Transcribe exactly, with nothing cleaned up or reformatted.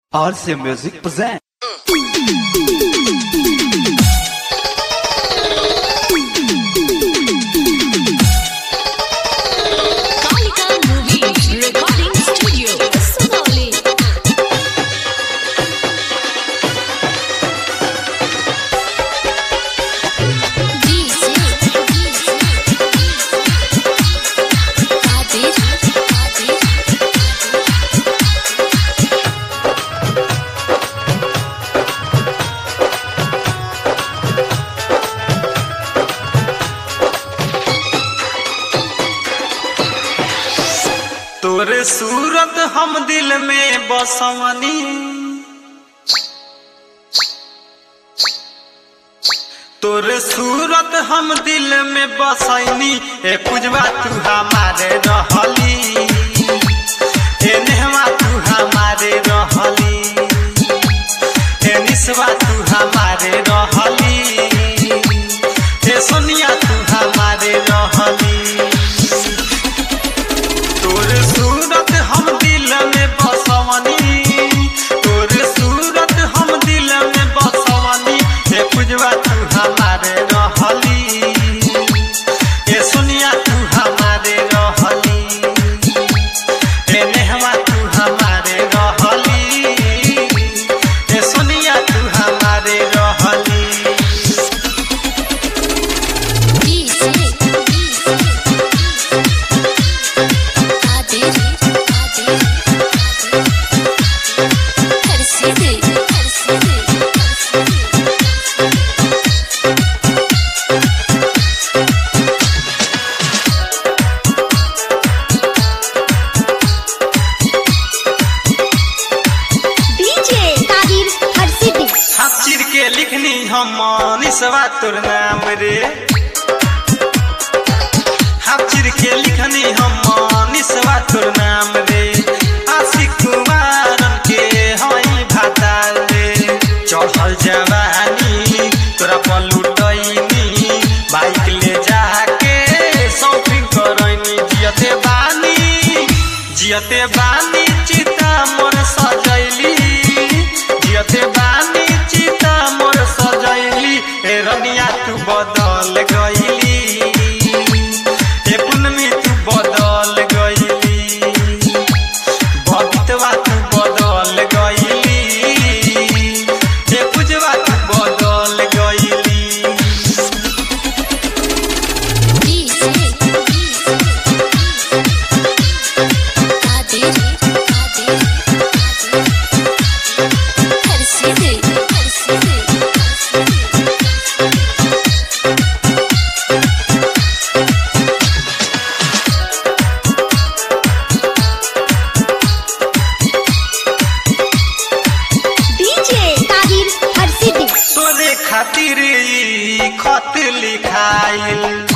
R C Music present. तोरे सूरत हम दिल में बसवनी, तोरे सूरत हम दिल में बसैनी। ए पूजवा तू हमारे रहली, ए नेहवा तू हमारे रहली, ए निसवा तू हमारे रहली, ए सोनिया तू हमारे रहली। तोरे सूरत हम दिल में बसवनी, तोरे सूरत हम दिल में बसवनी। ए पूजवा तू हमारे रहली, ए सोनिया तू हमारे रहली, ए नेहवा तू हमारे रहली, ए सोनिया तू हमारे रहली। चिर के लिखनी हम निसवा तोर नाम रे, हाथ चिर के लिखनी हम निसवा तोर नाम रे। आशिक कुमारन के हई भाता रे, चढ़ल जवानी तोरा पर लुटैनी, बाइक ले जाके शॉपिंग करैनी। जियते बानी जियते बानी चिता मोर सजैली, जियते बानी चिता मोर सजैली। ए रनिया तू बदल गईली, ए पुनमी तू बदल गईली, बबीतवा तू बदल गईली, ए पूजवा तू बदल गईली। तोरे खातिर ई खत लिखाइल,